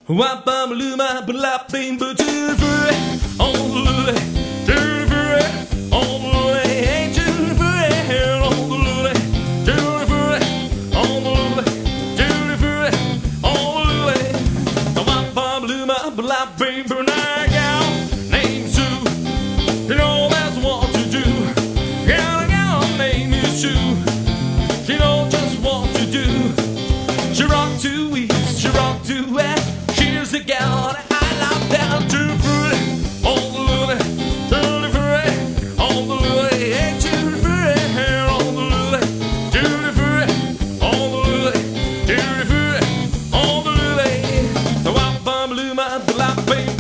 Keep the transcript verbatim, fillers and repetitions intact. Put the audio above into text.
Wap-bam-luma, blah-bing-boo, tutti-frutti, on the lily, tutti-frutti, on the lily, ain't tutti-frutti, on the lily, tutti-frutti, on the lily, tutti-frutti, on the lily. Wap-bam-luma, blah-bing-boo, now gal named Sue, you know that's what to do. Gal, gal named Sue, she knows just what to do. She rock to east, she rock to west. She's the gal that I love down to fruit on the lily, tutti frutti, on the lily, ain't tutti frutti, on the lily, tutti frutti, on the lily, tutti frutti, on the lily. The wop bum blue my black baby.